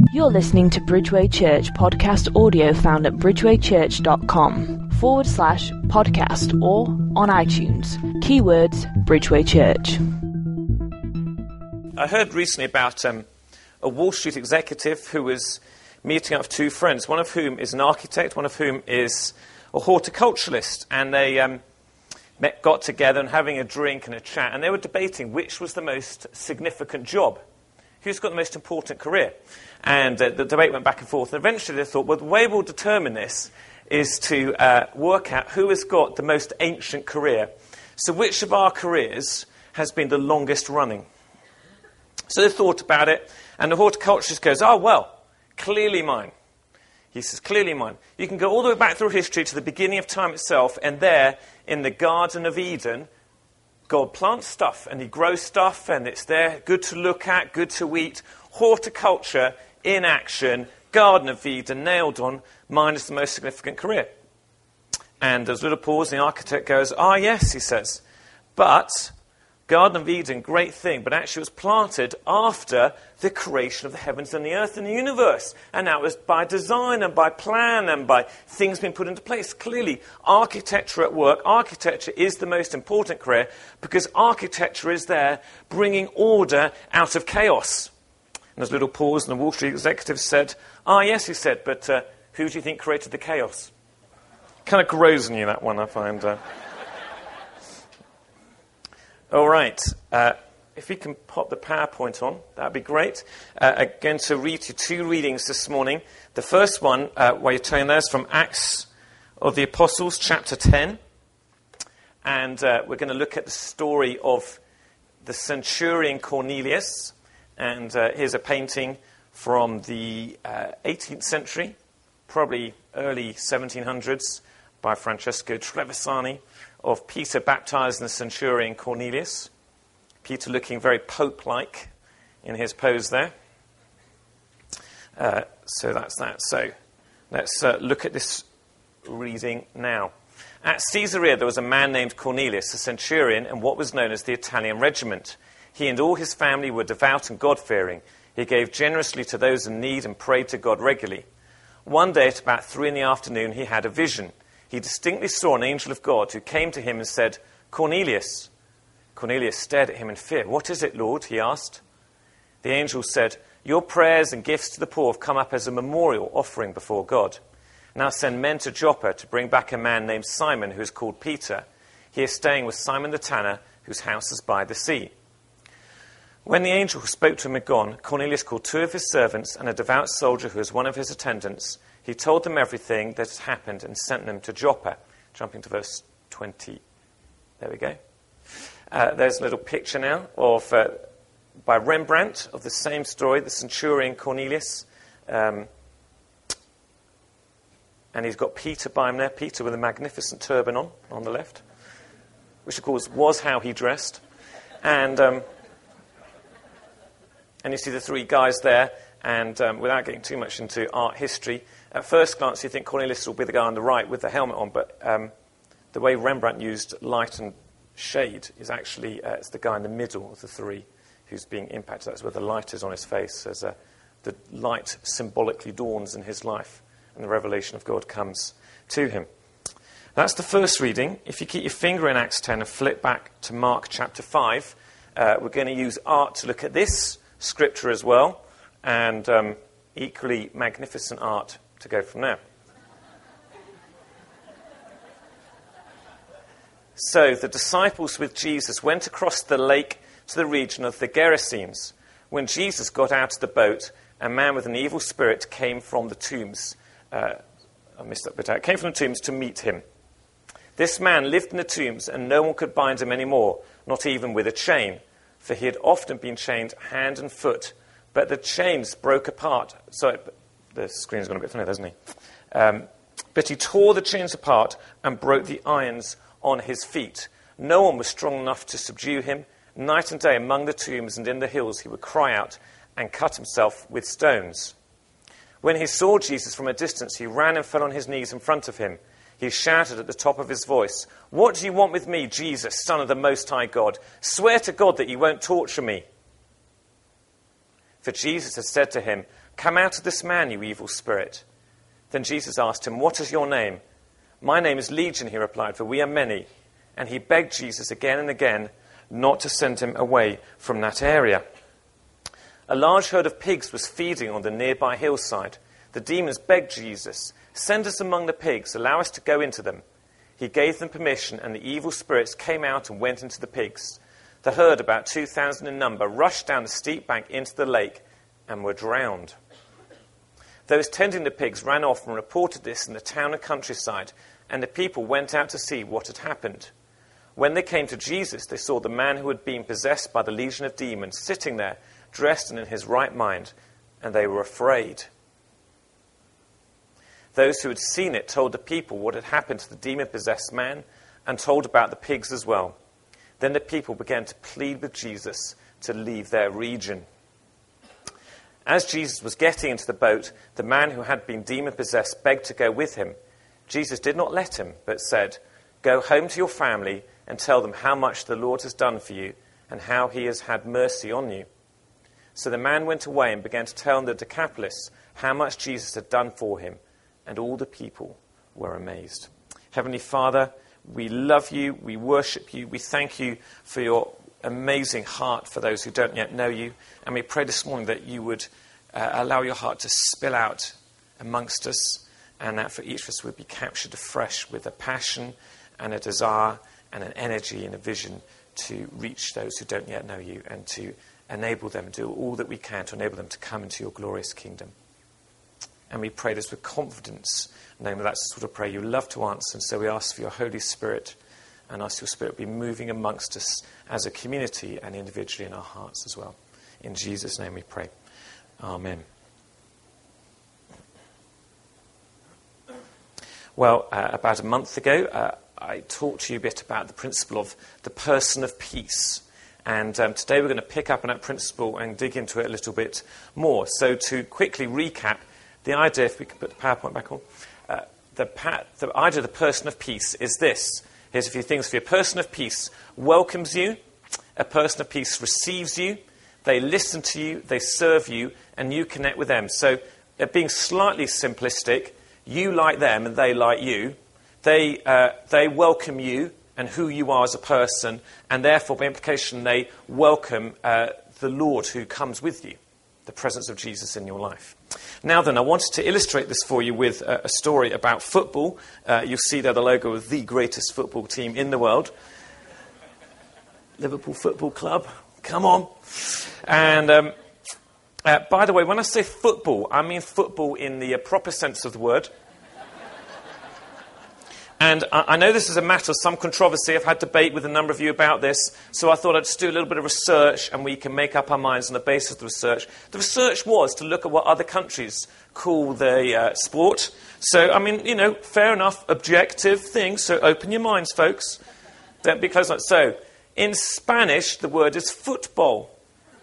You're listening to Bridgeway Church podcast audio found at bridgewaychurch.com/podcast or on iTunes. Keywords Bridgeway Church. I heard recently about a Wall Street executive who was meeting up with two friends, one of whom is an architect, one of whom is a horticulturalist. And they got together and having a drink and a chat, and they were debating which was the most significant job. Who's got the most important career? And the debate went back and forth. And eventually they thought, well, the way we'll determine this is to work out who has got the most ancient career. So which of our careers has been the longest running? So they thought about it, and the horticulturist goes, oh, well, clearly mine. He says, clearly mine. You can go all the way back through history to the beginning of time itself, and there, in the Garden of Eden, God plants stuff, and he grows stuff, and it's there, good to look at, good to eat. Horticulture in action, Garden of Eden, nailed on, mine is the most significant career. And there's a little pause, and the architect goes, ah, yes, he says, but Garden of Eden, great thing, but actually it was planted after the creation of the heavens and the earth and the universe. And that was by design and by plan and by things being put into place. Clearly, architecture at work, architecture is the most important career because architecture is there bringing order out of chaos. And there's a little pause, and the Wall Street executive said, ah, yes, he said, but who do you think created the chaos? Kind of grows on you, that one, I find. All right. If we can pop the PowerPoint on, that would be great. I'm going to read you two readings this morning. The first one, while you're turning there, is from Acts of the Apostles, chapter 10. And we're going to look at the story of the centurion Cornelius. And here's a painting from the 18th century, probably early 1700s, by Francesco Trevisani, of Peter baptizing the centurion Cornelius. Peter looking very Pope-like in his pose there. So that's that. So let's look at this reading now. At Caesarea there was a man named Cornelius, a centurion in what was known as the Italian regiment. He and all his family were devout and God-fearing. He gave generously to those in need and prayed to God regularly. One day at about 3 p.m, he had a vision. He distinctly saw an angel of God who came to him and said, Cornelius. Cornelius stared at him in fear. What is it, Lord? He asked. The angel said, your prayers and gifts to the poor have come up as a memorial offering before God. Now send men to Joppa to bring back a man named Simon who is called Peter. He is staying with Simon the tanner, whose house is by the sea. When the angel who spoke to him had gone, Cornelius called 2 of his servants and a devout soldier who was one of his attendants. He told them everything that had happened and sent them to Joppa. Jumping to verse 20. There we go. There's a little picture now of by Rembrandt of the same story, the centurion Cornelius. And he's got Peter by him there, Peter with a magnificent turban on the left, which of course was how he dressed. And you see the three guys there, and without getting too much into art history, at first glance you think Cornelius will be the guy on the right with the helmet on, but the way Rembrandt used light and shade is actually it's the guy in the middle of the three who's being impacted. That's where the light is on his face, as the light symbolically dawns in his life, and the revelation of God comes to him. That's the first reading. If you keep your finger in Acts 10 and flip back to Mark chapter 5, we're going to use art to look at this scripture as well, and equally magnificent art to go from there. So the disciples with Jesus went across the lake to the region of the Gerasenes. When Jesus got out of the boat, a man with an evil spirit came from the tombs. I missed that bit out. Came from the tombs to meet him. This man lived in the tombs, and no one could bind him anymore, not even with a chain, for he had often been chained hand and foot. But the chains broke apart. Sorry, the screen's gone a bit funny, hasn't he? But he tore the chains apart and broke the irons on his feet. No one was strong enough to subdue him. Night and day among the tombs and in the hills he would cry out and cut himself with stones. When he saw Jesus from a distance, he ran and fell on his knees in front of him. He shouted at the top of his voice, "What do you want with me, Jesus, Son of the Most High God? Swear to God that you won't torture me." For Jesus had said to him, "Come out of this man, you evil spirit." Then Jesus asked him, "What is your name?" "My name is Legion," he replied, "for we are many." And he begged Jesus again and again not to send him away from that area. A large herd of pigs was feeding on the nearby hillside. The demons begged Jesus, "Send us among the pigs, allow us to go into them." He gave them permission, and the evil spirits came out and went into the pigs. The herd, about 2,000 in number, rushed down the steep bank into the lake and were drowned. Those tending the pigs ran off and reported this in the town and countryside, and the people went out to see what had happened. When they came to Jesus, they saw the man who had been possessed by the legion of demons sitting there, dressed and in his right mind, and they were afraid. Those who had seen it told the people what had happened to the demon-possessed man and told about the pigs as well. Then the people began to plead with Jesus to leave their region. As Jesus was getting into the boat, the man who had been demon-possessed begged to go with him. Jesus did not let him, but said, "Go home to your family and tell them how much the Lord has done for you and how he has had mercy on you." So the man went away and began to tell the Decapolis how much Jesus had done for him, and all the people were amazed. Heavenly Father, we love you, we worship you, we thank you for your amazing heart for those who don't yet know you, and we pray this morning that you would allow your heart to spill out amongst us, and that for each of us would be captured afresh with a passion and a desire and an energy and a vision to reach those who don't yet know you and to enable them, do all that we can to enable them to come into your glorious kingdom. And we pray this with confidence, knowing that that's the sort of prayer you love to answer. And so we ask for your Holy Spirit and ask your Spirit to be moving amongst us as a community and individually in our hearts as well. In Jesus' name we pray. Amen. Well, about a month ago, I talked to you a bit about the principle of the person of peace. And today we're going to pick up on that principle and dig into it a little bit more. So to quickly recap, the idea, if we can put the PowerPoint back on, the idea of the person of peace is this. Here's a few things for you. A person of peace welcomes you. A person of peace receives you. They listen to you. They serve you. And you connect with them. So being slightly simplistic, you like them and they like you. They welcome you and who you are as a person. And therefore, by implication, they welcome the Lord who comes with you. The presence of Jesus in your life. Now then, I wanted to illustrate this for you with a story about football. You'll see there the logo of the greatest football team in the world. Liverpool Football Club. Come on. And by the way, when I say football, I mean football in the proper sense of the word. And I know this is a matter of some controversy. I've had debate with a number of you about this. So I thought I'd just do a little bit of research and we can make up our minds on the basis of the research. The research was to look at what other countries call the sport. So, I mean, you know, fair enough, objective thing. So open your minds, folks. Don't be close. So, in Spanish, the word is football.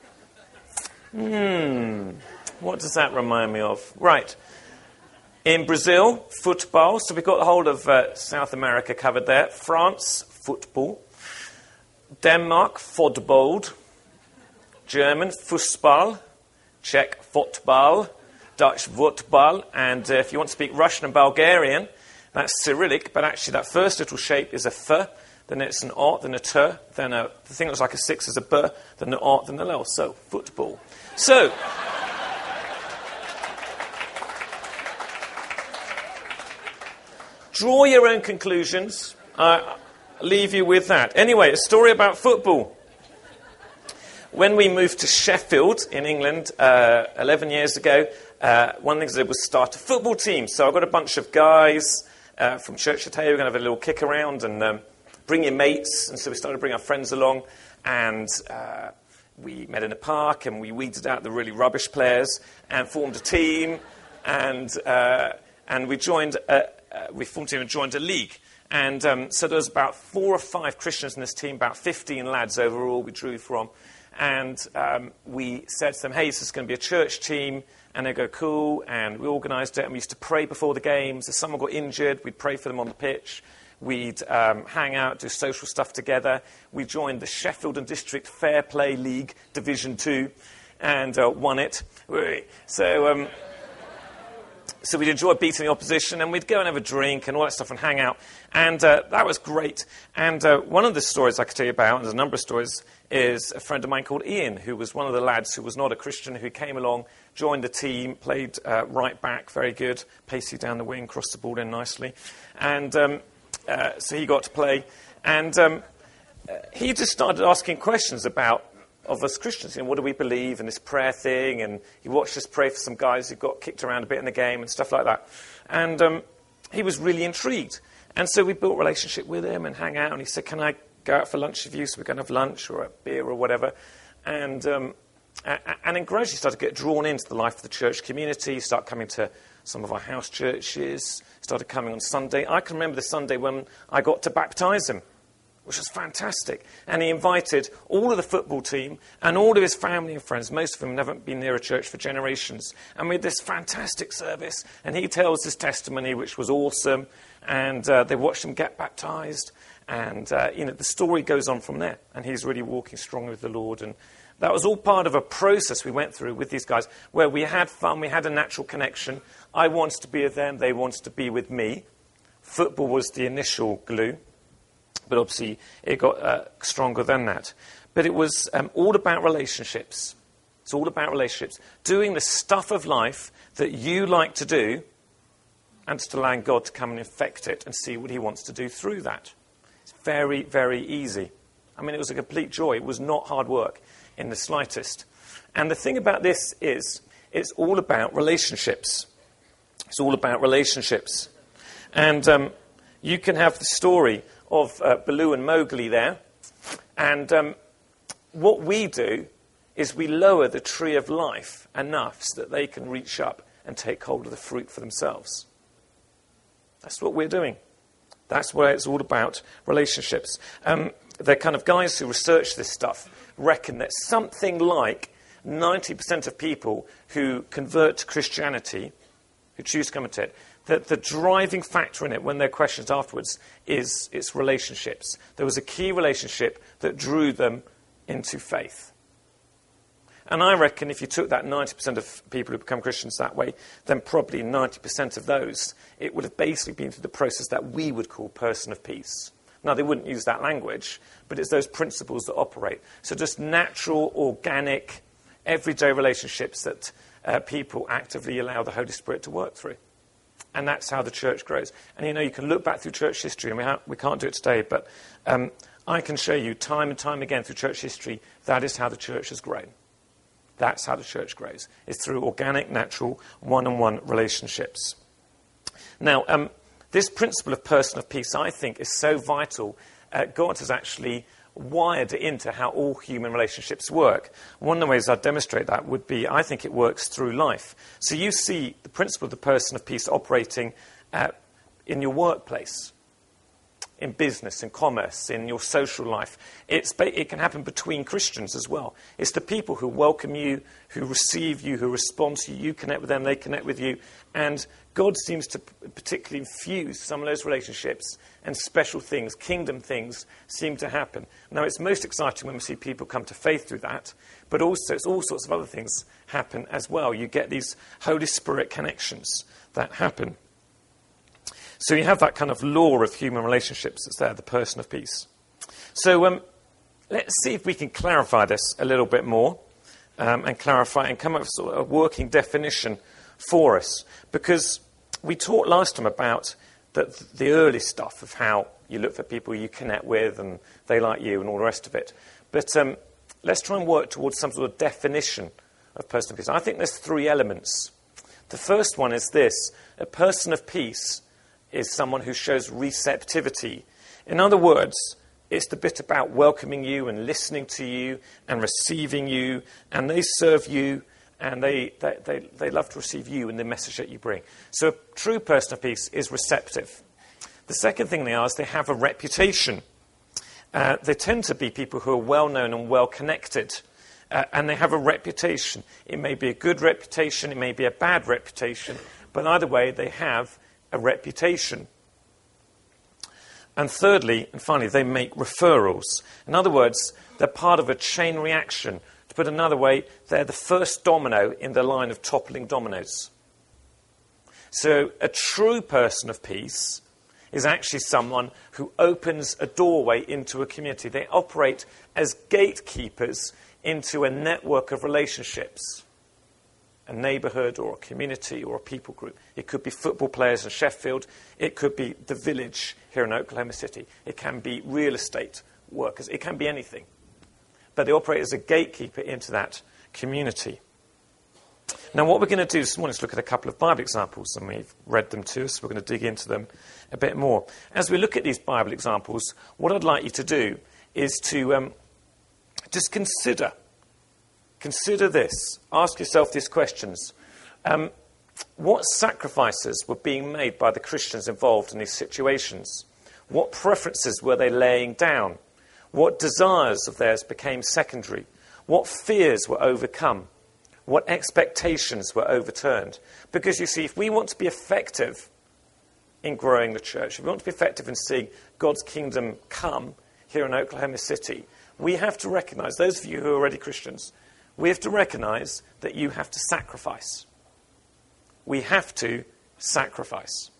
What does that remind me of? Right. In Brazil, football. So we've got the whole of South America covered there. France, football. Denmark, fodbold. German, Fußball. Czech, fotbal. Dutch, voetbal. And if you want to speak Russian and Bulgarian, that's Cyrillic. But actually that first little shape is a F. Then it's an O, then a T. Then the thing that looks like a 6 is a B. Then an O, then an L. So, football. So... draw your own conclusions. I'll leave you with that. Anyway, a story about football. When we moved to Sheffield in England 11 years ago, one of the things I did was start a football team. So I got a bunch of guys from church at We're going to have a little kick around and bring your mates. And so we started to bring our friends along. And we met in a park and we weeded out the really rubbish players and formed a team. And we joined... we formed a team and joined a league. And so there was about 4 or 5 Christians in this team, about 15 lads overall we drew from. And we said to them, hey, this is going to be a church team. And they go, cool. And we organised it. And we used to pray before the games. If someone got injured, we'd pray for them on the pitch. We'd hang out, do social stuff together. We joined the Sheffield and District Fair Play League, Division 2, and won it. So we'd enjoy beating the opposition, and we'd go and have a drink and all that stuff and hang out. And that was great. And one of the stories I could tell you about, and there's a number of stories, is a friend of mine called Ian, who was one of the lads who was not a Christian, who came along, joined the team, played right back, very good, pacey down the wing, crossed the ball in nicely. And so he got to play. And he just started asking questions of us Christians, what do we believe in this prayer thing? And he watched us pray for some guys who got kicked around a bit in the game and stuff like that. And he was really intrigued. And so we built a relationship with him and hang out. And he said, can I go out for lunch with you? So we're going to have lunch or a beer or whatever. And then gradually started to get drawn into the life of the church community, start coming to some of our house churches, started coming on Sunday. I can remember the Sunday when I got to baptize him, which was fantastic. And he invited all of the football team and all of his family and friends. Most of them never been near a church for generations. And we had this fantastic service. And he tells his testimony, which was awesome. And they watched him get baptized. And, the story goes on from there. And he's really walking strongly with the Lord. And that was all part of a process we went through with these guys, where we had fun, we had a natural connection. I wanted to be with them, they wanted to be with me. Football was the initial glue. But obviously, it got stronger than that. But it was all about relationships. It's all about relationships. Doing the stuff of life that you like to do, and just allowing God to come and infect it and see what he wants to do through that. It's very, very easy. I mean, it was a complete joy. It was not hard work in the slightest. And the thing about this is, it's all about relationships. It's all about relationships. And you can have the story of Baloo and Mowgli there. And what we do is we lower the tree of life enough so that they can reach up and take hold of the fruit for themselves. That's what we're doing. That's where it's all about, relationships. The kind of guys who research this stuff reckon that something like 90% of people who convert to Christianity, who choose to come into it, that the driving factor in it, when they're questioned afterwards, is its relationships. There was a key relationship that drew them into faith. And I reckon if you took that 90% of people who become Christians that way, then probably 90% of those, it would have basically been through the process that we would call person of peace. Now, they wouldn't use that language, but it's those principles that operate. So just natural, organic, everyday relationships that people actively allow the Holy Spirit to work through. And that's how the church grows. And you can look back through church history, and we can't do it today, but I can show you time and time again through church history, that is how the church has grown. That's how the church grows. It's through organic, natural, one-on-one relationships. Now, this principle of person of peace, I think, is so vital. God has actually wired it into how all human relationships work. One of the ways I'd demonstrate that would be, I think it works through life. So you see the principle of the person of peace operating in your workplace, in business, in commerce, in your social life. It can happen between Christians as well. It's the people who welcome you, who receive you, who respond to you. You connect with them, they connect with you. And God seems to particularly infuse some of those relationships, and special things, kingdom things, seem to happen. Now, it's most exciting when we see people come to faith through that, but also it's all sorts of other things happen as well. You get these Holy Spirit connections that happen. So you have that kind of law of human relationships that's there, the person of peace. So let's see if we can clarify this a little bit more and clarify and come up with sort of a working definition for us. Because we talked last time about the early stuff of how you look for people you connect with and they like you and all the rest of it. But let's try and work towards some sort of definition of person of peace. I think there's three elements. The first one is this: a person of peace is someone who shows receptivity. In other words, it's the bit about welcoming you and listening to you and receiving you, and they serve you, and they love to receive you and the message that you bring. So a true person of peace is receptive. The second thing they are is they have a reputation. They tend to be people who are well-known and well-connected, and they have a reputation. It may be a good reputation, it may be a bad reputation, but either way, they have a reputation. And thirdly, and finally, they make referrals. In other words, they're part of a chain reaction to put another way, they're the first domino in the line of toppling dominoes. So a true person of peace is actually someone who opens a doorway into a community. They operate as gatekeepers into a network of relationships, a neighbourhood or a community or a people group. It could be football players in Sheffield. It could be the village here in Oklahoma City. It can be real estate workers. It can be anything. But they operate as a gatekeeper into that community. Now, what we're going to do this morning is look at a couple of Bible examples, and we've read them to us. We're going to dig into them a bit more. As we look at these Bible examples, what I'd like you to do is to just consider this. Ask yourself these questions. What sacrifices were being made by the Christians involved in these situations? What preferences were they laying down? What desires of theirs became secondary? What fears were overcome? What expectations were overturned? Because you see, if we want to be effective in growing the church, if we want to be effective in seeing God's kingdom come here in Oklahoma City, we have to recognize, those of you who are already Christians, we have to recognize that you have to sacrifice. We have to sacrifice.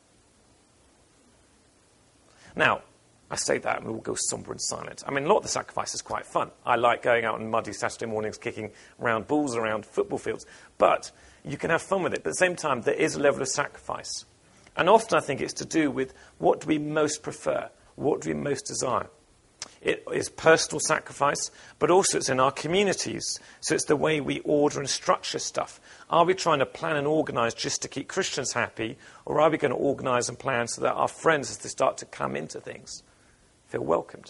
Now, I say that and we all go somber and silent. I mean, a lot of the sacrifice is quite fun. I like going out on muddy Saturday mornings kicking round balls around football fields. But you can have fun with it. But at the same time, there is a level of sacrifice. And often I think it's to do with what do we most prefer? What do we most desire? It is personal sacrifice, but also it's in our communities. So it's the way we order and structure stuff. Are we trying to plan and organise just to keep Christians happy? Or are we going to organise and plan so that our friends, as they start to come into things, feel welcomed?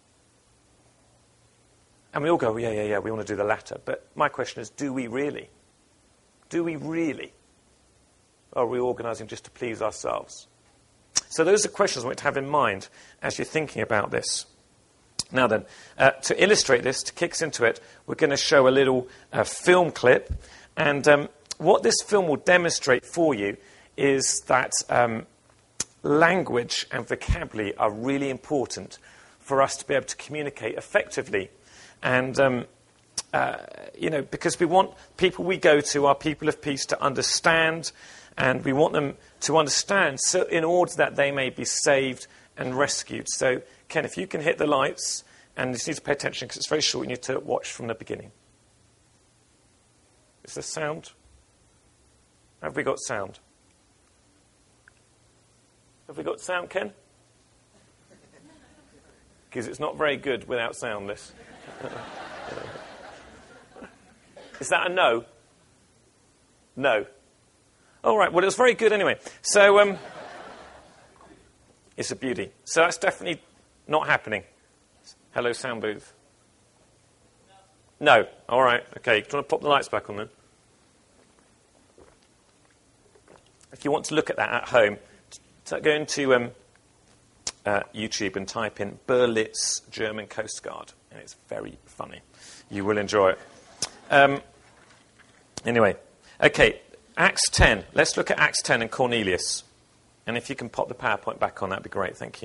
And we all go, yeah, we want to do the latter. But my question is, do we really? Do we really? Or are we organising just to please ourselves? So those are questions I want you to have in mind as you're thinking about this. Now then, to illustrate this, to kick us into it, we're going to show a little film clip. And what this film will demonstrate for you is that language and vocabulary are really important for us to be able to communicate effectively. And, because we want people we go to, our people of peace, to understand, and we want them to understand so in order that they may be saved and rescued. So, Ken, if you can hit the lights, and you just need to pay attention because it's very short, you need to watch from the beginning. Is there sound? Have we got sound? Have we got sound, Ken? Because it's not very good without sound, this. Is that a no? No. All right, well, it was very good anyway. So, it's a beauty. So that's definitely not happening. Hello, sound booth. No. All right. Okay. Do you want to pop the lights back on then? If you want to look at that at home, go into YouTube and type in Berlitz German Coast Guard. And it's very funny. You will enjoy it. Anyway. Okay. Acts 10. Let's look at Acts 10 and Cornelius. And if you can pop the PowerPoint back on, that'd be great. Thank you.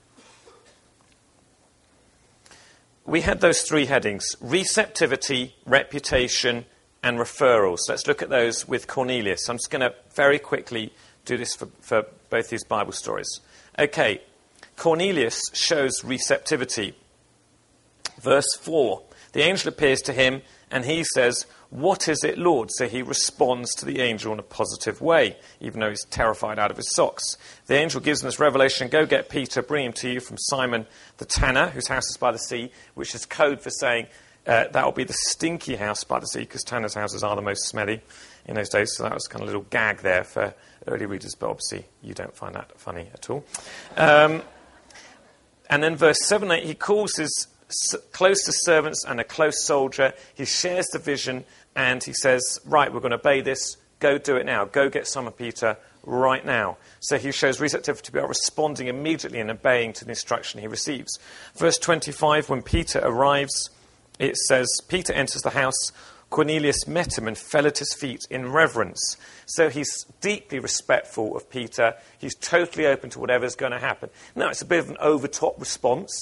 We had those three headings: receptivity, reputation, and referrals. Let's look at those with Cornelius. I'm just going to very quickly do this for both these Bible stories. Okay, Cornelius shows receptivity. Verse 4, the angel appears to him and he says, "What is it, Lord?" So he responds to the angel in a positive way, even though he's terrified out of his socks. The angel gives him this revelation: "Go get Peter, bring him to you from Simon the tanner, whose house is by the sea," which is code for saying that will be the stinky house by the sea, because tanners' houses are the most smelly in those days. So that was kind of a little gag there for early readers, but obviously you don't find that funny at all. And then verse 7, 8, he calls his closest servants and a close soldier. He shares the vision and he says, right, we're going to obey this. Go do it now. Go get Simon Peter right now. So he shows receptivity by responding immediately and obeying to the instruction he receives. Verse 25, when Peter arrives, it says, Peter enters the house. Cornelius met him and fell at his feet in reverence. So he's deeply respectful of Peter. He's totally open to whatever's going to happen. Now, it's a bit of an over-top response.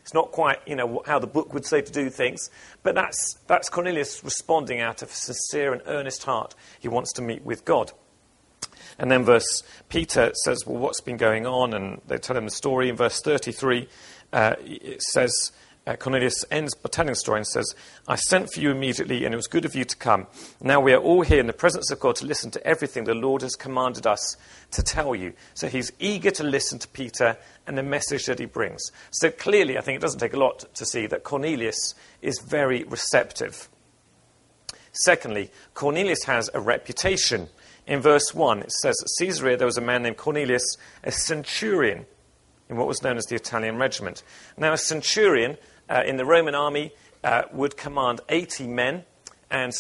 It's not quite, how the book would say to do things, but that's Cornelius responding out of a sincere and earnest heart. He wants to meet with God. And then Peter says, well, what's been going on? And they tell him the story. In verse 33, it says, Cornelius ends by telling the story and says, I sent for you immediately, and it was good of you to come. Now we are all here in the presence of God to listen to everything the Lord has commanded us to tell you. So he's eager to listen to Peter and the message that he brings. So clearly, I think it doesn't take a lot to see that Cornelius is very receptive. Secondly, Cornelius has a reputation. In verse 1, it says, at Caesarea there was a man named Cornelius, a centurion in what was known as the Italian regiment. Now, a centurion in the Roman army would command 80 men, and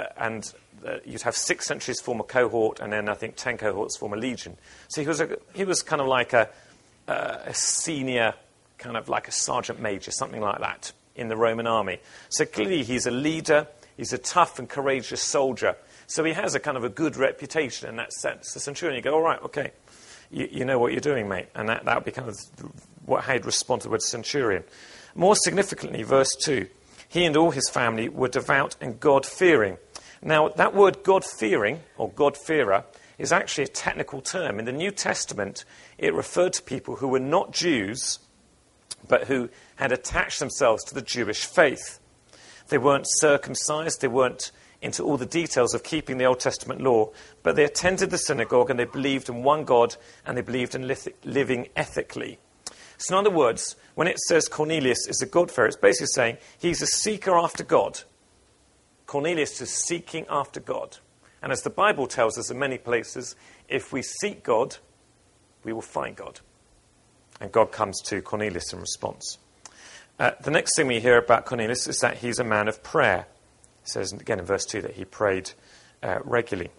you'd have 6 centuries form a cohort, and then I think 10 cohorts form a legion. So he was kind of like a senior, kind of like a sergeant major, something like that, in the Roman army. So clearly he's a leader, he's a tough and courageous soldier. So he has a kind of a good reputation in that sense. The centurion, you go, all right, okay, you know what you're doing, mate. And that would be kind of how he'd respond to the word centurion. More significantly, verse 2, he and all his family were devout and God-fearing. Now, that word God-fearing, or God-fearer, is actually a technical term. In the New Testament, it referred to people who were not Jews, but who had attached themselves to the Jewish faith. They weren't circumcised, they weren't into all the details of keeping the Old Testament law, but they attended the synagogue and they believed in one God and they believed in living ethically. So in other words, when it says Cornelius is a God-fearer, it's basically saying he's a seeker after God. Cornelius is seeking after God. And as the Bible tells us in many places, if we seek God, we will find God. And God comes to Cornelius in response. The next thing we hear about Cornelius is that he's a man of prayer. It says again in verse 2 that he prayed regularly.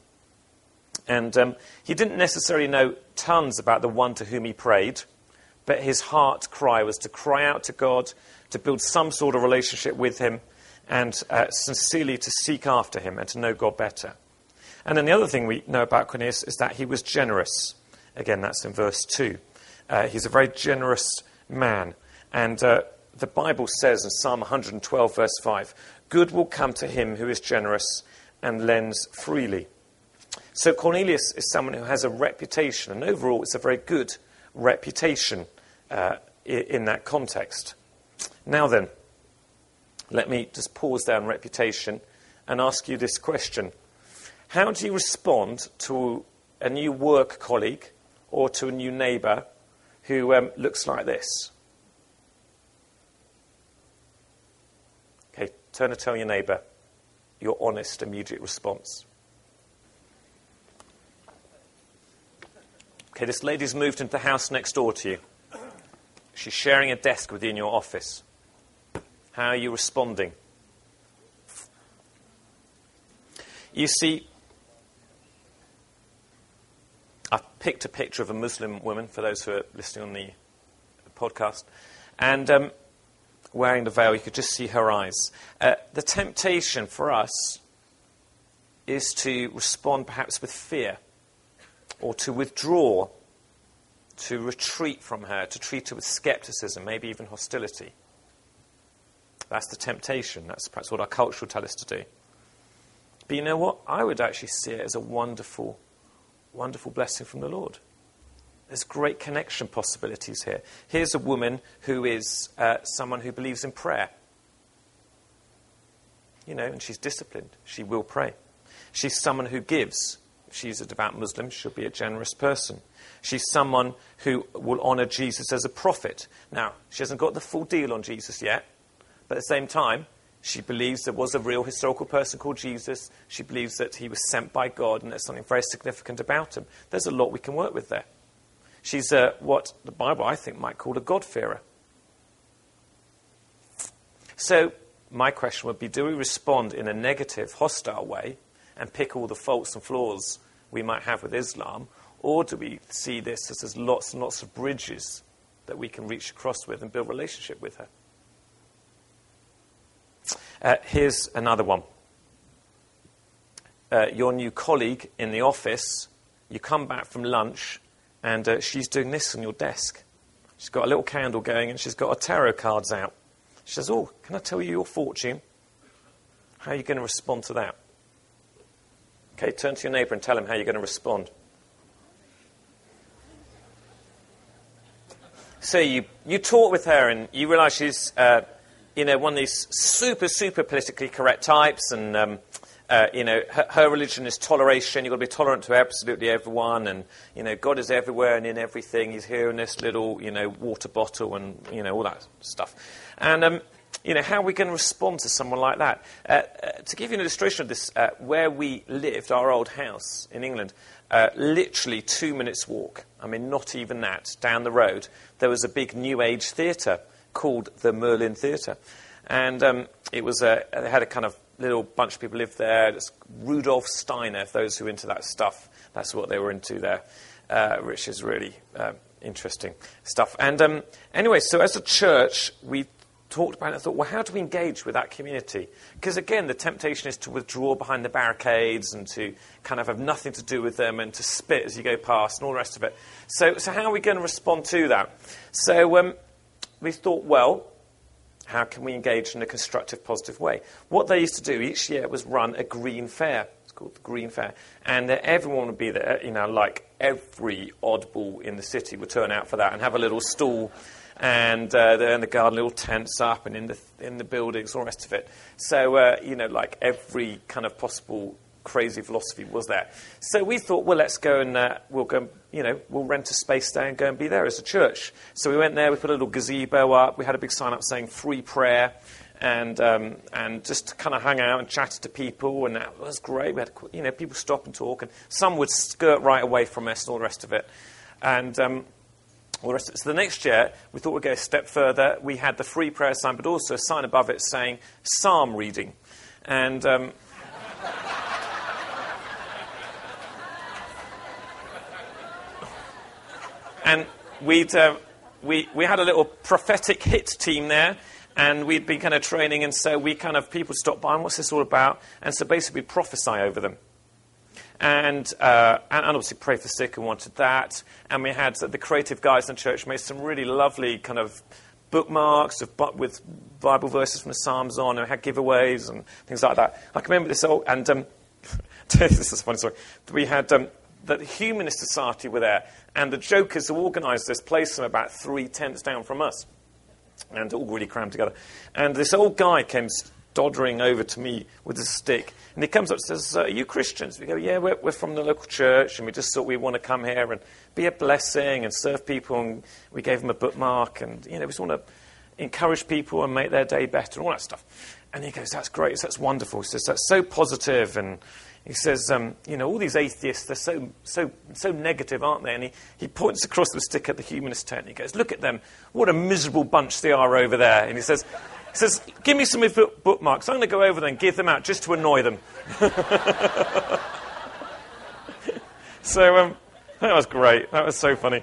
And he didn't necessarily know tons about the one to whom he prayed, but his heart cry was to cry out to God, to build some sort of relationship with him, and sincerely to seek after him and to know God better. And then the other thing we know about Cornelius is that he was generous. Again, that's in verse 2. He's a very generous man. And the Bible says in Psalm 112, verse 5, good will come to him who is generous and lends freely. So Cornelius is someone who has a reputation, and overall it's a very good reputation in that context. Now then, let me just pause there on reputation and ask you this question. How do you respond to a new work colleague or to a new neighbour who looks like this? Okay, turn to tell your neighbour your honest, immediate response. Okay, this lady's moved into the house next door to you. She's sharing a desk with you in your office. How are you responding? You see, I picked a picture of a Muslim woman, for those who are listening on the podcast, and wearing the veil, you could just see her eyes. The temptation for us is to respond perhaps with fear, or to withdraw, to retreat from her, to treat her with skepticism, maybe even hostility. That's the temptation. That's perhaps what our culture will tell us to do. But you know what? I would actually see it as a wonderful, wonderful blessing from the Lord. There's great connection possibilities here. Here's a woman who is someone who believes in prayer. You know, and she's disciplined. She will pray. She's someone who gives. If she's a devout Muslim, she'll be a generous person. She's someone who will honour Jesus as a prophet. Now, she hasn't got the full deal on Jesus yet, but at the same time, she believes there was a real historical person called Jesus. She believes that he was sent by God and there's something very significant about him. There's a lot we can work with there. She's what the Bible, I think, might call a God-fearer. So my question would be, do we respond in a negative, hostile way and pick all the faults and flaws we might have with Islam, or do we see this as there's lots and lots of bridges that we can reach across with and build a relationship with her? Here's another one. Your new colleague in the office, you come back from lunch, and she's doing this on your desk. She's got a little candle going and she's got her tarot cards out. She says, oh, can I tell you your fortune? How are you going to respond to that? Okay, turn to your neighbour and tell him how you're going to respond. So you talk with her and you realise she's, one of these super, super politically correct types, and, her religion is toleration. You've got to be tolerant to absolutely everyone, and, God is everywhere and in everything. He's here in this little, water bottle and, all that stuff. And, how are we going to respond to someone like that? To give you an illustration of this, where we lived, our old house in England, literally 2 minutes walk, I mean, not even that, down the road, there was a big New Age theatre called the Merlin Theatre. And they had a kind of little bunch of people lived there. It's Rudolf Steiner, for those who are into that stuff. That's what they were into there, which is really interesting stuff. And anyway, so as a church, we talked about it and thought, well, how do we engage with that community? Because, again, the temptation is to withdraw behind the barricades and to kind of have nothing to do with them and to spit as you go past and all the rest of it. So how are we going to respond to that? So we thought, well, how can we engage in a constructive, positive way? What they used to do each year was run a green fair. It's called the Green Fair. And everyone would be there, like every oddball in the city would turn out for that and have a little stall. And they're in the garden, little tents up, and in the buildings, all the rest of it. So, like every kind of possible crazy philosophy was there. So we thought, well, let's go and we'll rent a space there and go and be there as a church. So we went there, we put a little gazebo up, we had a big sign up saying free prayer, and just kind of hung out and chatted to people, and that was great. We had people stop and talk, and some would skirt right away from us and all the rest of it. And all the rest of it. So the next year, we thought we'd go a step further. We had the free prayer sign, but also a sign above it saying psalm reading. And and we had a little prophetic hit team there, and we'd been kind of training, and so people stopped by, and what's this all about? And so basically we'd prophesy over them. And obviously pray for sick and wanted that. And we had the creative guys in the church made some really lovely kind of bookmarks with Bible verses from the Psalms on, and we had giveaways and things like that. I can remember this this is a funny story. We had the Humanist Society were there, and the jokers who organised this placed them about 3 tents down from us, and all really crammed together. And this old guy came doddering over to me with a stick, and he comes up and says, are you Christians? We go, yeah, we're from the local church, and we just thought we want to come here and be a blessing and serve people, and we gave him a bookmark, and we just want to encourage people and make their day better and all that stuff. And he goes, that's great, that's wonderful. He says, that's so positive. And he says, all these atheists, they're so negative, aren't they? And he points across the stick at the humanist tent, and he goes, look at them, what a miserable bunch they are over there. And he says, give me some bookmarks. I'm going to go over there and give them out just to annoy them. So that was great. That was so funny.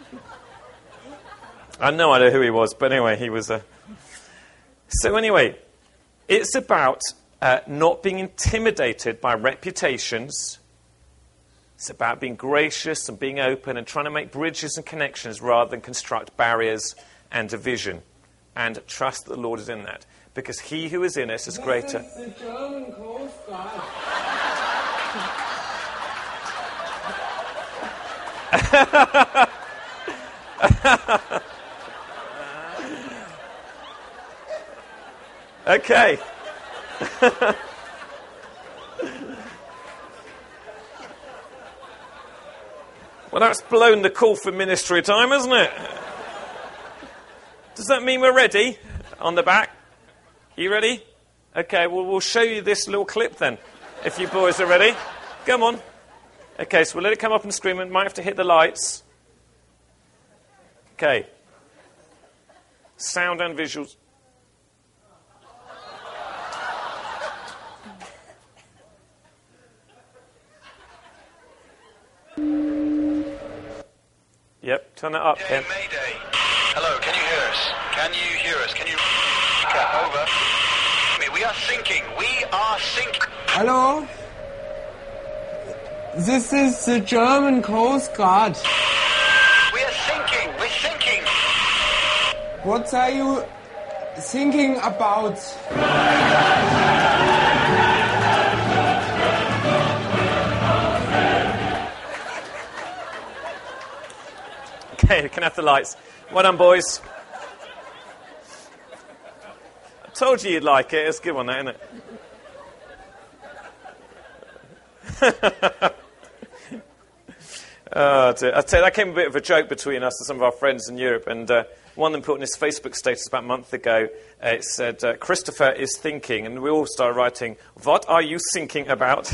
I had no idea who he was, but anyway, he was... So anyway, it's about not being intimidated by reputations. It's about being gracious and being open and trying to make bridges and connections rather than construct barriers and division. And trust that the Lord is in that. Because he who is in us is greater. This is the German Coast Guard. Okay. Well, that's blown the call for ministry time, hasn't it? Does that mean we're ready on the back? You ready? Okay, well, we'll show you this little clip then, if you boys are ready. Come on. Okay, so we'll let it come up on the screen. We might have to hit the lights. Okay. Sound and visuals. Yep, turn that up, Ken. Mayday. Hello, can you hear us? Can you hear us? Can you... Over. We are sinking. We are sinking. Hello? This is the German Coast Guard. We are sinking. We're sinking. What are you thinking about? Okay, we can have the lights. Well done, boys. I told you you'd like it. It's a good one, that, isn't it? Oh, dear. I tell you, that came a bit of a joke between us and some of our friends in Europe, and one of them put in his Facebook status about a month ago, it said, Christopher is thinking, and we all started writing, what are you thinking about?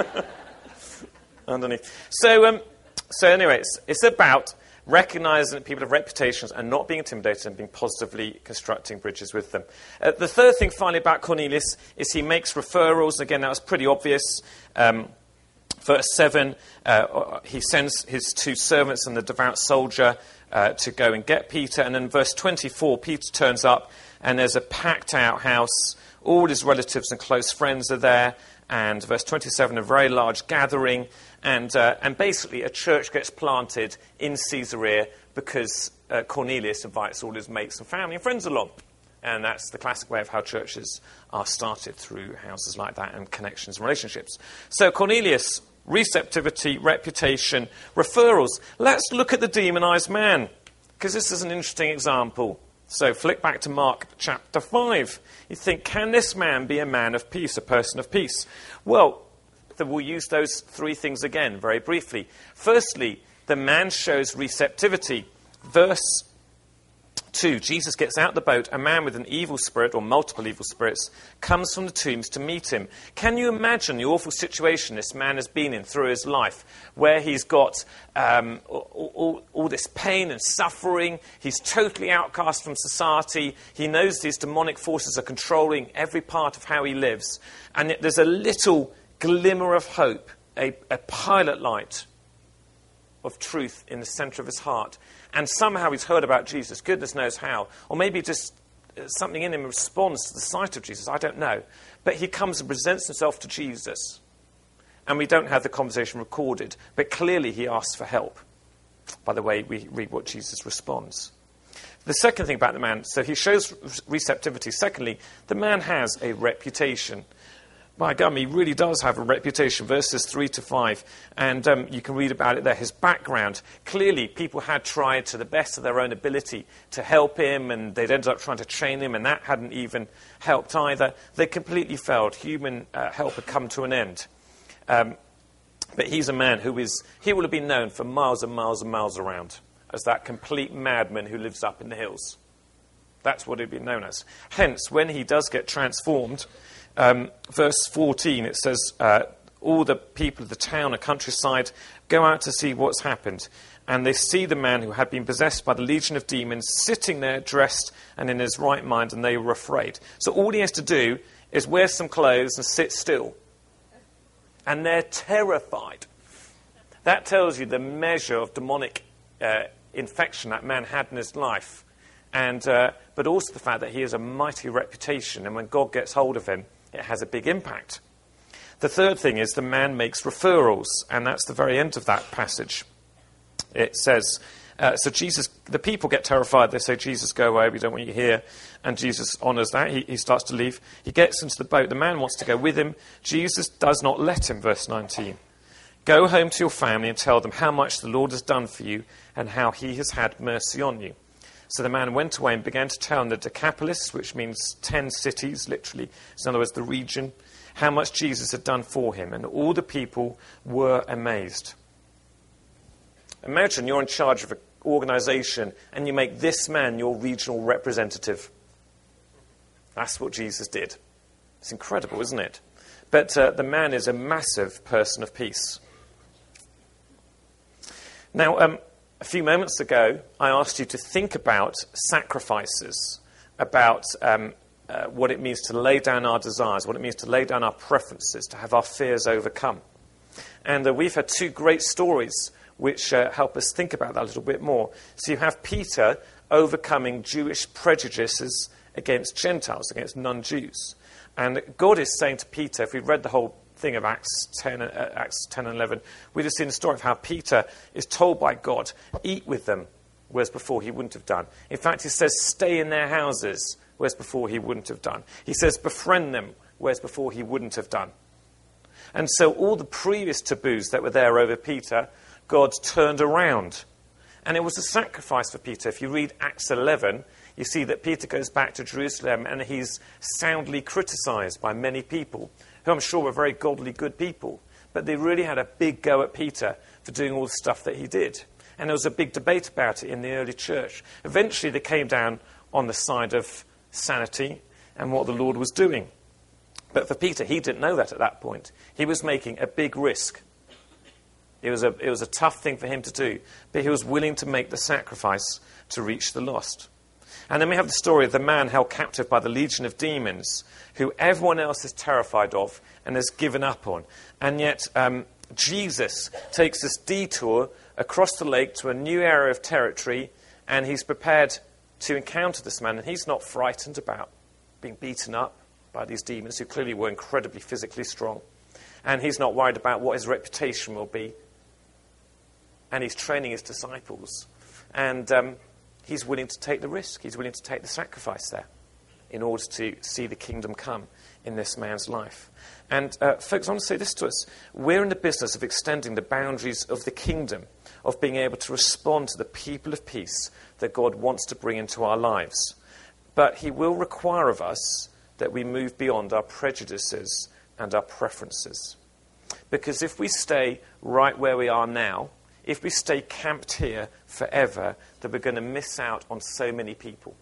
Underneath. So anyway, it's about recognizing that people have reputations and not being intimidated and being positively constructing bridges with them. The third thing, finally, about Cornelius is he makes referrals. Again, that was pretty obvious. Verse 7, he sends his 2 servants and the devout soldier to go and get Peter. And then verse 24, Peter turns up and there's a packed-out house. All his relatives and close friends are there. And verse 27, a very large gathering. And basically a church gets planted in Caesarea because Cornelius invites all his mates and family and friends along. And that's the classic way of how churches are started, through houses like that and connections and relationships. So Cornelius, receptivity, reputation, referrals. Let's look at the demonized man, because this is an interesting example. So flick back to Mark chapter 5. You think, can this man be a man of peace, a person of peace? Well, we'll use those 3 things again very briefly. Firstly, the man shows receptivity. Verse 2, Jesus gets out the boat. A man with an evil spirit, or multiple evil spirits, comes from the tombs to meet him. Can you imagine the awful situation this man has been in through his life, where he's got all this pain and suffering? He's totally outcast from society. He knows these demonic forces are controlling every part of how he lives. And yet there's a little glimmer of hope, a pilot light of truth in the center of his heart. And somehow he's heard about Jesus, goodness knows how. Or maybe just something in him responds to the sight of Jesus, I don't know. But he comes and presents himself to Jesus. And we don't have the conversation recorded, but clearly he asks for help. By the way, we read what Jesus responds. The second thing about the man, so he shows receptivity. Secondly, the man has a reputation. By gum, he really does have a reputation, verses 3 to 5, and you can read about it there. His background, clearly people had tried to the best of their own ability to help him, and they'd ended up trying to train him, and that hadn't even helped either. They completely failed. Human help had come to an end. But he's a man he will have been known for miles and miles and miles around as that complete madman who lives up in the hills. That's what he'd been known as. Hence, when he does get transformed, verse 14, it says, all the people of the town and countryside go out to see what's happened. And they see the man who had been possessed by the legion of demons sitting there dressed and in his right mind, and they were afraid. So all he has to do is wear some clothes and sit still. And they're terrified. That tells you the measure of demonic infection that man had in his life. And but also the fact that he has a mighty reputation, and when God gets hold of him, it has a big impact. The third thing is the man makes referrals, and that's the very end of that passage. It says, so Jesus, the people get terrified. They say, Jesus, go away, we don't want you here. And Jesus honours that. He starts to leave. He gets into the boat. The man wants to go with him. Jesus does not let him, verse 19. Go home to your family and tell them how much the Lord has done for you and how he has had mercy on you. So the man went away and began to tell in the Decapolis, which means 10 cities, literally. So in other words, the region, how much Jesus had done for him. And all the people were amazed. Imagine you're in charge of an organization and you make this man your regional representative. That's what Jesus did. It's incredible, isn't it? But the man is a massive person of peace. Now, a few moments ago, I asked you to think about sacrifices, about what it means to lay down our desires, what it means to lay down our preferences, to have our fears overcome. And we've had 2 great stories which help us think about that a little bit more. So you have Peter overcoming Jewish prejudices against Gentiles, against non-Jews. And God is saying to Peter, if we read the whole thing of Acts 10 and 11, we just see the story of how Peter is told by God, eat with them, whereas before he wouldn't have done. In fact, he says, stay in their houses, whereas before he wouldn't have done. He says, befriend them, whereas before he wouldn't have done. And so all the previous taboos that were there over Peter, God turned around. And it was a sacrifice for Peter. If you read Acts 11, you see that Peter goes back to Jerusalem and he's soundly criticized by many people, who I'm sure were very godly, good people. But they really had a big go at Peter for doing all the stuff that he did. And there was a big debate about it in the early church. Eventually they came down on the side of sanity and what the Lord was doing. But for Peter, he didn't know that at that point. He was making a big risk. It was a tough thing for him to do, but he was willing to make the sacrifice to reach the lost. And then we have the story of the man held captive by the legion of demons, who everyone else is terrified of and has given up on. And yet Jesus takes this detour across the lake to a new area of territory, and he's prepared to encounter this man. And he's not frightened about being beaten up by these demons, who clearly were incredibly physically strong. And he's not worried about what his reputation will be. And he's training his disciples. And he's willing to take the risk. He's willing to take the sacrifice there in order to see the kingdom come in this man's life. And folks, I want to say this to us. We're in the business of extending the boundaries of the kingdom, of being able to respond to the people of peace that God wants to bring into our lives. But he will require of us that we move beyond our prejudices and our preferences. Because if we stay right where we are now, if we stay camped here forever, then we're going to miss out on so many people.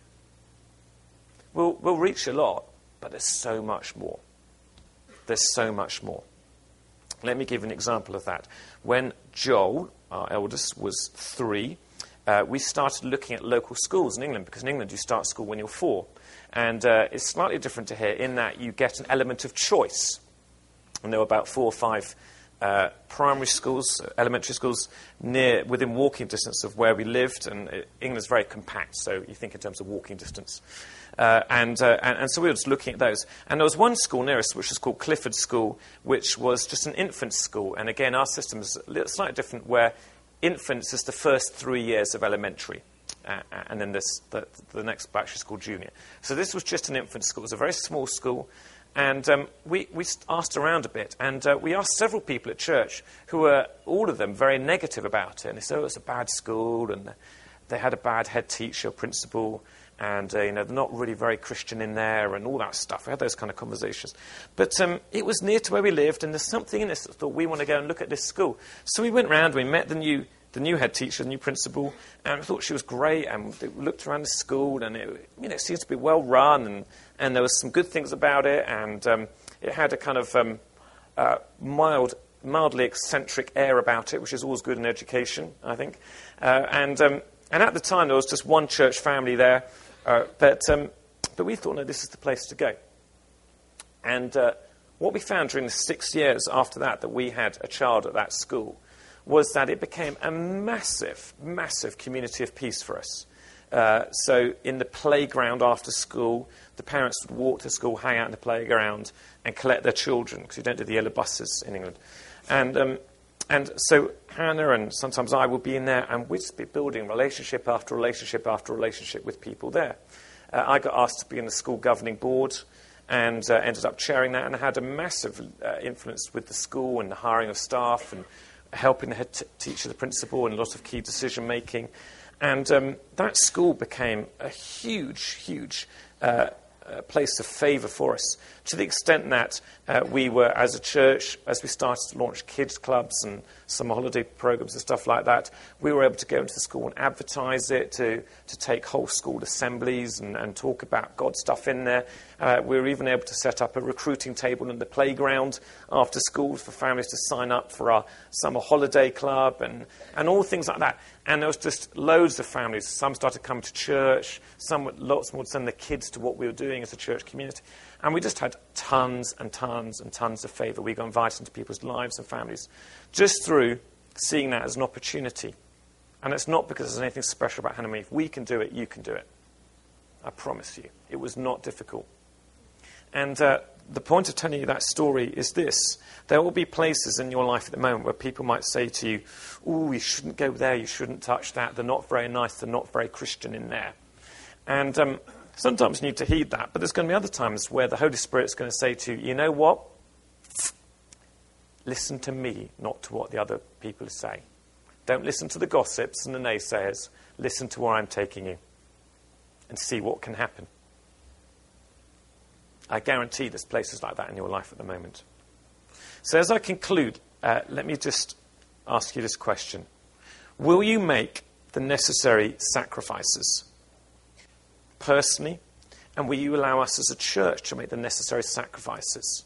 We'll reach a lot, but there's so much more. There's so much more. Let me give an example of that. When Joel, our eldest, was 3, we started looking at local schools in England, because in England you start school when you're 4. And it's slightly different to here in that you get an element of choice. And there were about 4 or 5 primary schools, elementary schools, within walking distance of where we lived. And England's very compact, so you think in terms of walking distance. And so we were just looking at those. And there was one school near us, which was called Clifford School, which was just an infant school. And again, our system is slightly different, where infants is the first 3 years of elementary. And then the next batch is called junior. So this was just an infant school. It was a very small school. And we asked around a bit, and we asked several people at church who were, all of them, very negative about it. And they said, oh, it's a bad school, and they had a bad head teacher, principal, and they're not really very Christian in there, and all that stuff. We had those kind of conversations. But it was near to where we lived, and there's something in this that thought, we want to go and look at this school. So we went round, we met the new head teacher, the new principal, and we thought she was great, and we looked around the school, and it seems to be well run, and there was some good things about it, and it had a kind of mildly eccentric air about it, which is always good in education, I think. And at the time, there was just one church family there, but we thought, no, this is the place to go. And what we found during the 6 years after that we had a child at that school was that it became a massive, massive community of peace for us. So in the playground after school, the parents would walk to school, hang out in the playground, and collect their children, because you don't do the yellow buses in England. And so Hannah and sometimes I would be in there, and we'd just be building relationship after relationship after relationship with people there. I got asked to be in the school governing board, and ended up chairing that, and I had a massive influence with the school and the hiring of staff and helping the head teacher, the principal, and a lot of key decision-making. And that school became a huge, huge place of favour for us, to the extent that we were, as a church, as we started to launch kids clubs and summer holiday programs and stuff like that, we were able to go into the school and advertise it, to take whole school assemblies and talk about God stuff in there. We were even able to set up a recruiting table in the playground after school for families to sign up for our summer holiday club and all things like that. And there was just loads of families. Some started coming to church. Lots more would send their kids to what we were doing as a church community. And we just had tons and tons and tons of favour. We got invited into people's lives and families just through seeing that as an opportunity. And it's not because there's anything special about Hannah and me. If we can do it, you can do it. I promise you. It was not difficult. And the point of telling you that story is this. There will be places in your life at the moment where people might say to you, "Ooh, you shouldn't go there, you shouldn't touch that, they're not very nice, they're not very Christian in there." And sometimes you need to heed that, but there's going to be other times where the Holy Spirit's going to say to you, "You know what? Listen to me, not to what the other people say. Don't listen to the gossips and the naysayers. Listen to where I'm taking you and see what can happen." I guarantee there's places like that in your life at the moment. So as I conclude, let me just ask you this question. Will you make the necessary sacrifices personally? And will you allow us as a church to make the necessary sacrifices?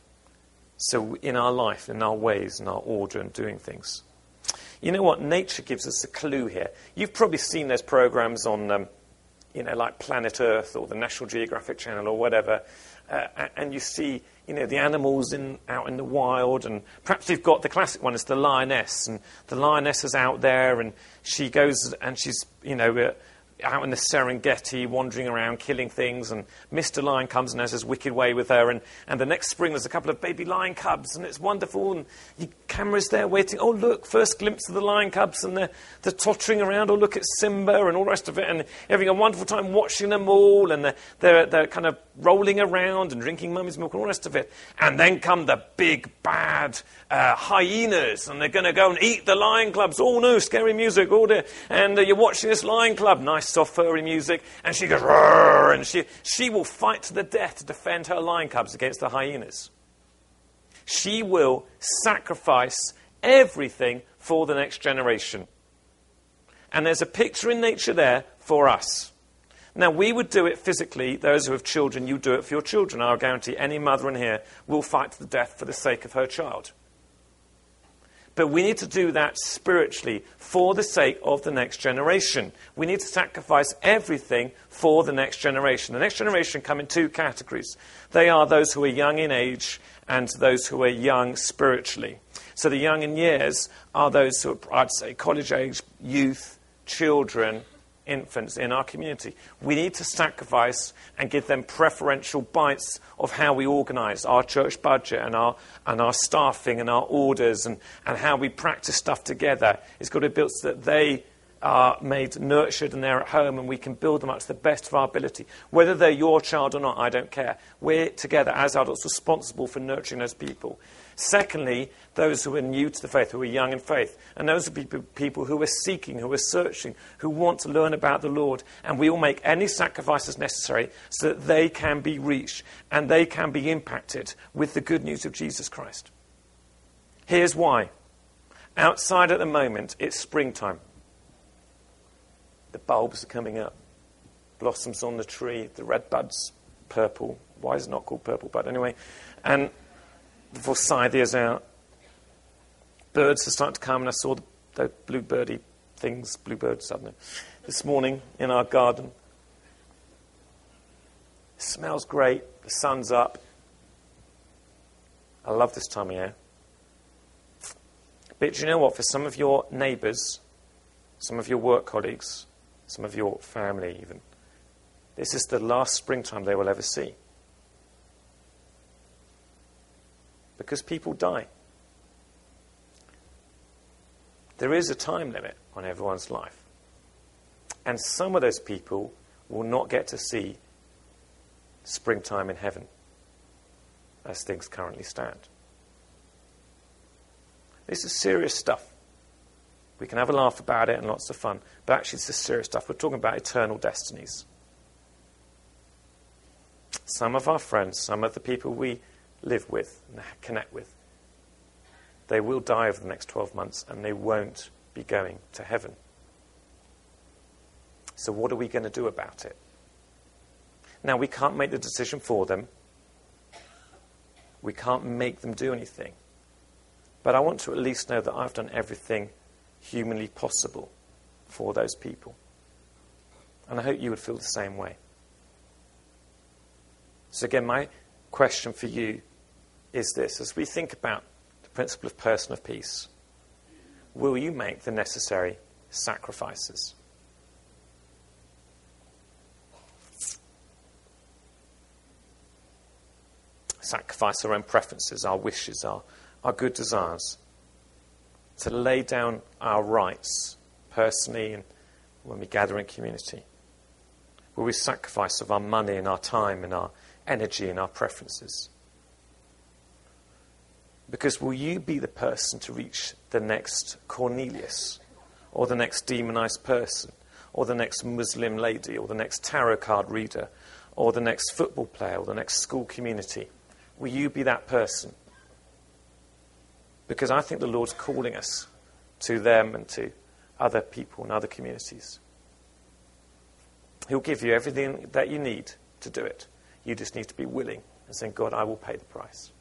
So in our life, in our ways, in our order and doing things. You know what? Nature gives us a clue here. You've probably seen those programs on, like Planet Earth or the National Geographic Channel or whatever. And you see, the animals out in the wild. And perhaps you've got the classic one, it's the lioness. And the lioness is out there and she goes and she's, out in the Serengeti, wandering around, killing things, and Mr. Lion comes and has his wicked way with her, and the next spring there's a couple of baby lion cubs, and it's wonderful, and your camera's there waiting. Oh, look, first glimpse of the lion cubs, and they're tottering around. Oh, look at Simba, and all the rest of it, and having a wonderful time watching them all, and they're kind of rolling around and drinking mummy's milk and all the rest of it. And then come the big, bad hyenas, and they're going to go and eat the lion cubs. Oh, no, scary music, oh dear. And you're watching this lion club, nice soft furry music, and she goes, roar, and she will fight to the death to defend her lion cubs against the hyenas. She will sacrifice everything for the next generation. And there's a picture in nature there for us. Now, we would do it physically. Those who have children, you do it for your children. I'll guarantee any mother in here will fight to the death for the sake of her child. But we need to do that spiritually for the sake of the next generation. We need to sacrifice everything for the next generation. The next generation come in two categories. They are those who are young in age and those who are young spiritually. So the young in years are those who are, I'd say, college age, youth, children, infants in our community. We need to sacrifice and give them preferential bites of how we organise our church budget and our staffing and our orders and how we practice stuff together. It's got to be built so that they are made nurtured and they're at home and we can build them up to the best of our ability. Whether they're your child or not, I don't care. We're together as adults responsible for nurturing those people. Secondly, those who are new to the faith, who are young in faith. And those are people who are seeking, who are searching, who want to learn about the Lord. And we will make any sacrifices necessary so that they can be reached and they can be impacted with the good news of Jesus Christ. Here's why. Outside at the moment, it's springtime. The bulbs are coming up. Blossoms on the tree, the red buds, purple. Why is it not called purple bud? Anyway, and the forsythia's out. Birds are starting to come, and I saw the bluebirdy things, bluebirds, I don't know, this morning in our garden. It smells great. The sun's up. I love this time of year. But you know what? For some of your neighbours, some of your work colleagues, some of your family even, this is the last springtime they will ever see. Because people die. There is a time limit on everyone's life. And some of those people will not get to see springtime in heaven as things currently stand. This is serious stuff. We can have a laugh about it and lots of fun, but actually it's serious stuff. We're talking about eternal destinies. Some of our friends, some of the people we live with and connect with, they will die over the next 12 months and they won't be going to heaven. So what are we going to do about it? Now, we can't make the decision for them. We can't make them do anything. But I want to at least know that I've done everything humanly possible for those people. And I hope you would feel the same way. So again, my question for you is this. As we think about the principle of person of peace, will you make the necessary sacrifices? sacrifice our own preferences, our wishes, our good desires, to lay down our rights personally and when we gather in community? Will we sacrifice of our money and our time and our energy and our preferences? Because will you be the person to reach the next Cornelius, or the next demonized person, or the next Muslim lady, or the next tarot card reader, or the next football player, or the next school community? Will you be that person? Because I think the Lord's calling us to them and to other people and other communities. He'll give you everything that you need to do it. You just need to be willing and say, God, I will pay the price.